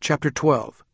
Chapter 12.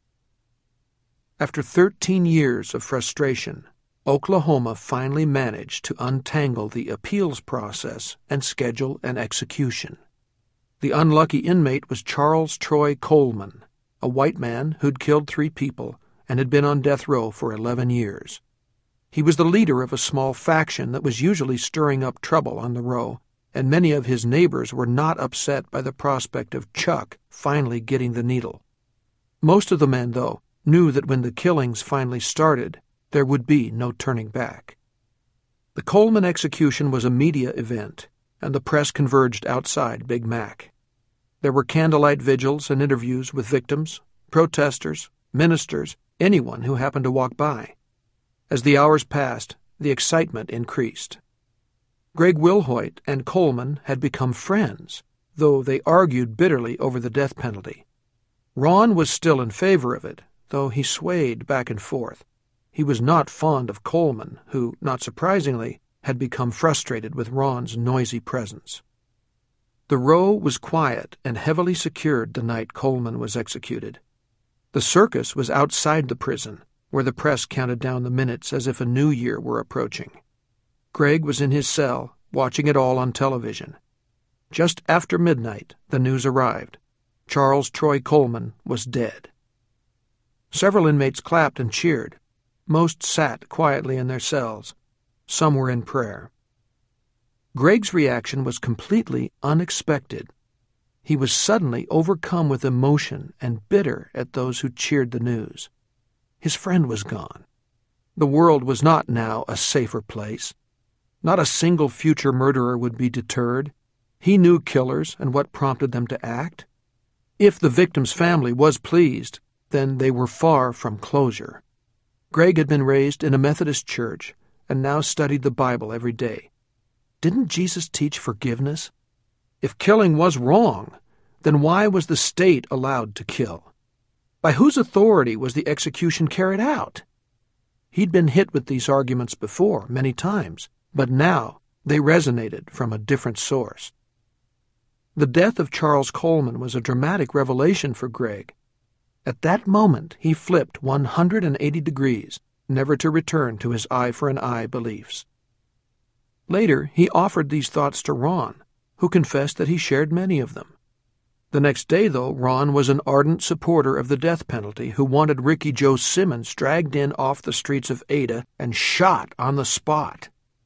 After 13 years of frustration, Oklahoma finally managed to untangle the appeals process and schedule an execution. The unlucky inmate was Charles Troy Coleman, a white man who'd killed 3 people and had been on death row for 11 years. He was the leader of a small faction that was usually stirring up trouble on the row, and many of his neighbors were not upset by the prospect of Chuck finally getting the needle. Most of the men, though, knew that when the killings finally started, there would be no turning back. The Coleman execution was a media event, and the press converged outside Big Mac. There were candlelight vigils and interviews with victims, protesters, ministers, anyone who happened to walk by. As the hours passed, the excitement increased. Greg Wilhoit and Coleman had become friends, though they argued bitterly over the death penalty. Ron was still in favor of it, though he swayed back and forth. He was not fond of Coleman, who, not surprisingly, had become frustrated with Ron's noisy presence. The row was quiet and heavily secured the night Coleman was executed. The circus was outside the prison, where the press counted down the minutes as if a new year were approaching. Greg was in his cell, watching it all on television. Just after midnight, the news arrived. Charles Troy Coleman was dead. Several inmates clapped and cheered. Most sat quietly in their cells. Some were in prayer. Greg's reaction was completely unexpected. He was suddenly overcome with emotion and bitter at those who cheered the news. His friend was gone. The world was not now a safer place. Not a single future murderer would be deterred. He knew killers and what prompted them to act. If the victim's family was pleased, then they were far from closure. Greg had been raised in a Methodist church and now studied the Bible every day. Didn't Jesus teach forgiveness? If killing was wrong, then why was the state allowed to kill? By whose authority was the execution carried out? He'd been hit with these arguments before, many times, but now they resonated from a different source. The death of Charles Coleman was a dramatic revelation for Greg. At that moment, he flipped 180 degrees, never to return to his eye-for-an-eye beliefs. Later, he offered these thoughts to Ron, who confessed that he shared many of them. The next day, though, Ron was an ardent supporter of the death penalty who wanted Ricky Joe Simmons dragged in off the streets of Ada and shot on the spot.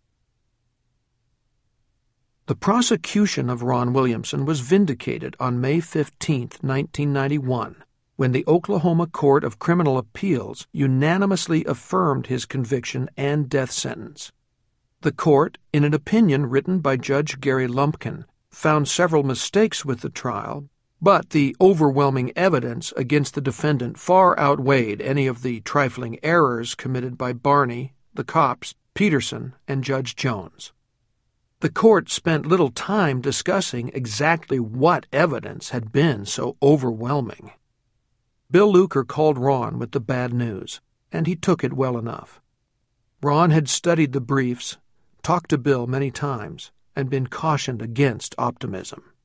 The prosecution of Ron Williamson was vindicated on May 15, 1991, when the Oklahoma Court of Criminal Appeals unanimously affirmed his conviction and death sentence. The court, in an opinion written by Judge Gary Lumpkin, found several mistakes with the trial, but the overwhelming evidence against the defendant far outweighed any of the trifling errors committed by Barney, the cops, Peterson, and Judge Jones. The court spent little time discussing exactly what evidence had been so overwhelming. Bill Luker called Ron with the bad news, and he took it well enough. Ron had studied the briefs, talked to Bill many times, and been cautioned against optimism.